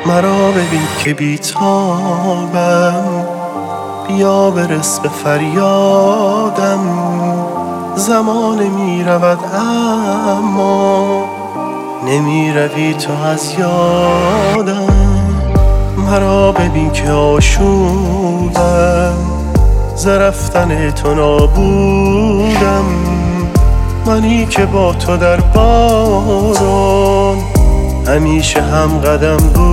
مرا ببین که بیتابم، بیا برس به فریادم. زمان می رود اما نمی روی تو از یادم. مرا ببین که آشوبم، ز رفتن تو نابودم. منی که با تو در باران همیشه هم قدم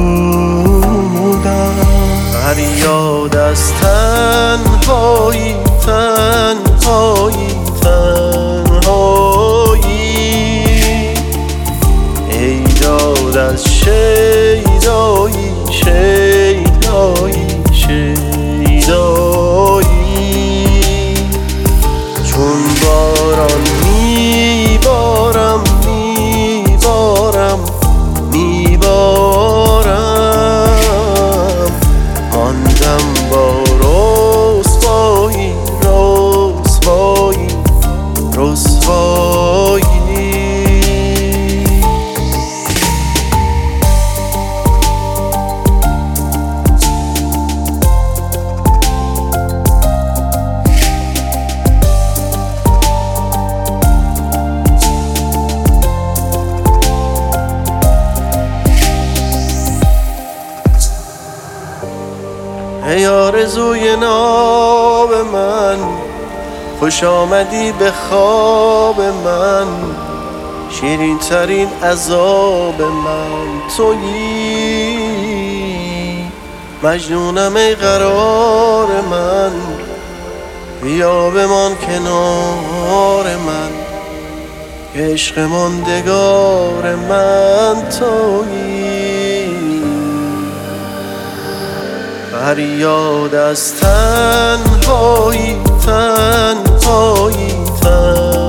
بودم. فریاد از تنهایی، تنهایی، تنهایی. ای داد از شیدایی، شیدایی، شیدایی. چون باران میبارم، میبارم، میبارم. ماندم با رسوایی، رسوایی، رسوایی. ای آرزوی ناب من، خوش آمدی به خواب من. شیرین ترین عذاب من تویی. مجنونم ای قرار من، بیا بمان کنار من. عشق ماندگار من تویی. فریاد از تنهایی، تنهایی، تنهایی.